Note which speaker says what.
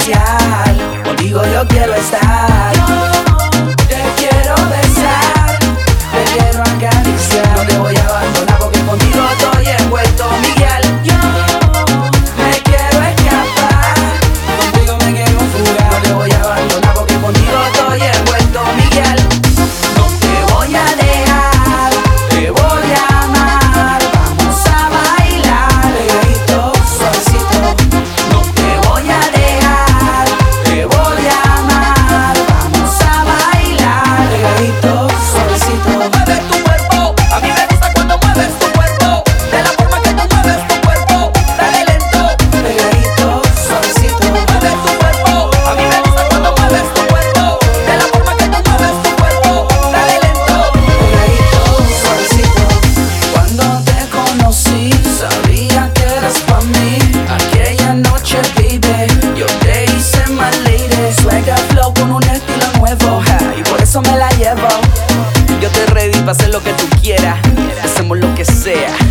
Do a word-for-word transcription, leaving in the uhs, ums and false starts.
Speaker 1: especial. Contigo yo quiero estar. Te quiero besar, te quiero acariciar. No te voy a abandonar porque contigo estoy envuelto, Miguel. Yo me quiero escapar, contigo me quiero fugar. No te voy a abandonar porque contigo estoy envuelto, Miguel. No te voy a dejar, te voy a amar. Vamos a bailar, pegadito, suavecito. No te voy a dejar, te voy a amar. Vamos a bailar, pegadito, suavecito. Mueve tu cuerpo, a mí me gusta cuando mueves tu cuerpo. De la forma que tú mueves tu cuerpo, dale lento, pegadito, suavecito. Mueve tu cuerpo, a mí me gusta cuando mueves tu cuerpo. De la forma que tú mueves tu cuerpo, dale lento, pegadito, suavecito. Cuando te conocí, sabía que eras pa' mí. Aquella noche, baby, yo te hice my lady. Swagger flow con un estilo nuevo, ja, y por eso me la llevo. Yo te ready pa' hacer lo que tú quieras, hacemos lo que sea.